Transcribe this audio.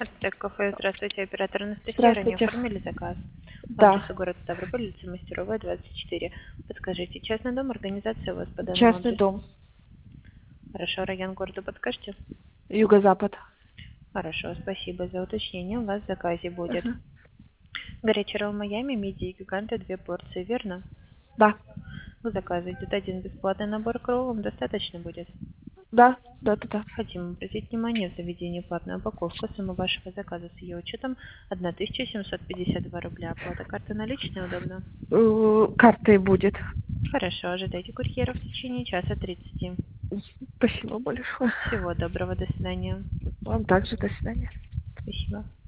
Артек кафе, здравствуйте, оператор Анастасия, ранее Здравствуйте. оформили заказ. По Да, адресу город Ставрополь, улица Мастеровая, 24. Подскажите, частный дом, организация у вас по данному частный адресу? дом. Хорошо, район города подскажете? Юго-запад. Хорошо, спасибо за уточнение. У вас в заказе будет Мгм. горячий ролл Майами, мидии и гиганты, 2 порции, верно? Да, Вы заказываете один бесплатный набор к роллам, достаточно будет? да. Хотим обратить внимание, в заведении платная упаковка, сумма вашего заказа с ее учетом 1752 рубля. Оплата карты наличная удобно? Картой будет. Хорошо, ожидайте курьера в течение часа 30. Спасибо большое. Всего доброго, до свидания. Вам также до свидания. Спасибо.